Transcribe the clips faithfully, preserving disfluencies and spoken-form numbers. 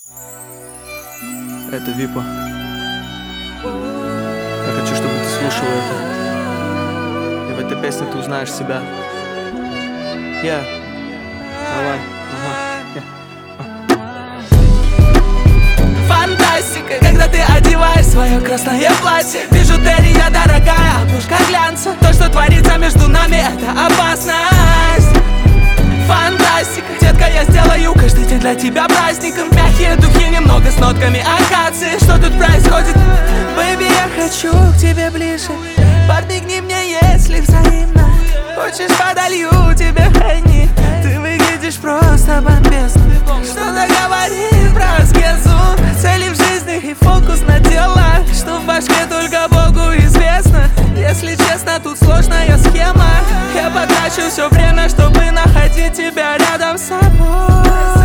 Это Випа. Я хочу, чтобы ты слушал это. И в этой песне ты узнаешь себя. Я. Давай. Ага. Фантастика, когда ты одеваешь свое красное платье. Бижутерия дорогая, обложка глянца. То, что творится между нами, это опасность. Фантастика, детка, я сделаю каждый день для тебя праздником. Мягкие духи, немного с нотками акации. Что тут происходит? Бэйби, я хочу к тебе ближе. Подмигни мне, если взаимно. Хочешь, подолью тебе хэнни. Ты выглядишь просто бомбезно. Что-то говорит про аскезу. Цели в жизни и фокус на дела. Что в башке только Богу известно. Если честно, тут сложная схема. Я потрачу все время, чтобы находить тебя рядом с собой.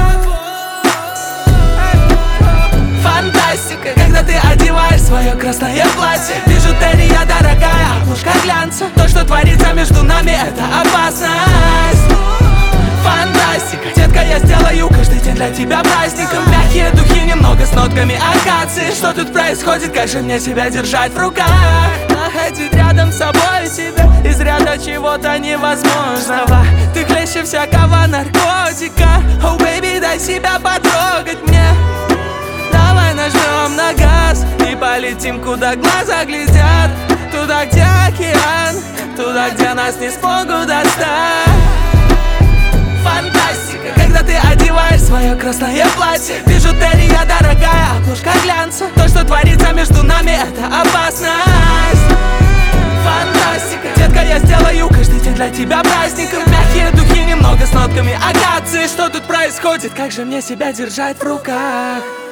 Фантастика, когда ты одеваешь свое красное платье. Бижутерия дорогая, обложка глянца. То, что творится между нами, это опасность. Фантастика, детка, я сделаю каждый день для тебя праздником. Мягкие духи, немного с нотками акации. Что тут происходит, как же мне себя держать в руках? Находить рядом с собой себя из ряда чего-то невозможного. Ты хлеще всякого наркотика. Oh, baby, дай себя потрогать мне. Давай нажмем на газ и полетим, куда глаза глядят. Туда, где океан, туда, где нас не смогут достать. Фантастика, когда ты одеваешь свое красное платье. Бижутерия дорогая, обложка глянца. То, что творится между нами, это опасность. Фантастика, детка, я сделаю каждый день для тебя праздником. Мягкие духи, немного с нотками акации. Что тут происходит, как же мне себя держать в руках?